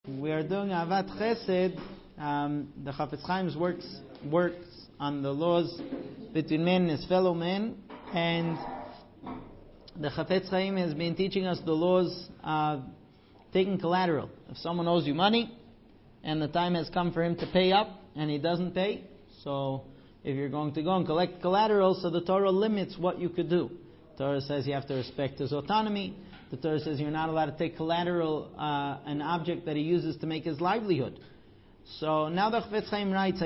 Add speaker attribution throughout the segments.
Speaker 1: We are doing Avat Chesed. The Chafetz Chaim works on the laws between men and his fellow men, and the Chafetz Chaim has been teaching us the laws of taking collateral. If someone owes you money, and the time has come for him to pay up, and he doesn't pay, so if you're going to go and collect collateral, so the Torah limits what you could do. The Torah says you have to respect his autonomy. The Torah says you're not allowed to take collateral, an object that he uses to make his livelihood. So now the Chafetz Chaim writes,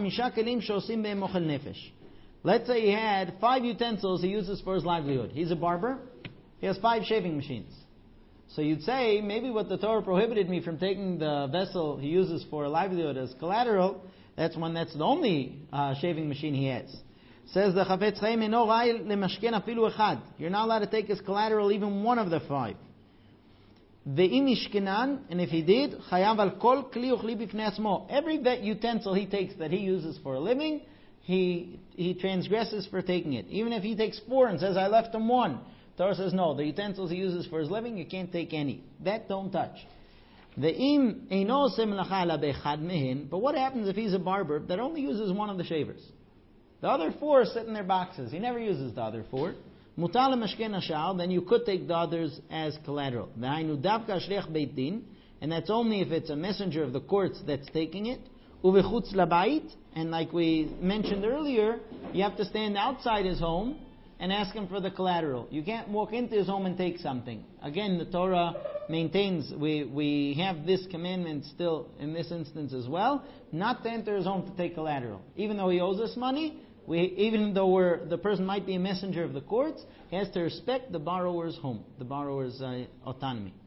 Speaker 1: let's say he had 5 utensils he uses for his livelihood. He's a barber. He has 5 shaving machines. So you'd say, maybe what the Torah prohibited me from taking the vessel he uses for a livelihood as collateral, that's the only shaving machine he has. Says the Chafetz Chaim, you're not allowed to take as collateral even one of the 5. And if he did, every utensil he takes that he uses for a living, he transgresses for taking it. Even if he takes 4 and says, I left him 1. Torah says, no, the utensils he uses for his living, you can't take any. That don't touch. But what happens if he's a barber that only uses one of the shavers? The other 4 sit in their boxes. He never uses the other 4. Then you could take the others as collateral. And that's only if it's a messenger of the courts that's taking it. And like we mentioned earlier, you have to stand outside his home and ask him for the collateral. You can't walk into his home and take something. Again, the Torah maintains, we have this commandment still in this instance as well, not to enter his home to take collateral. Even though he owes us money, even though the person might be a messenger of the courts, he has to respect the borrower's home, the borrower's autonomy.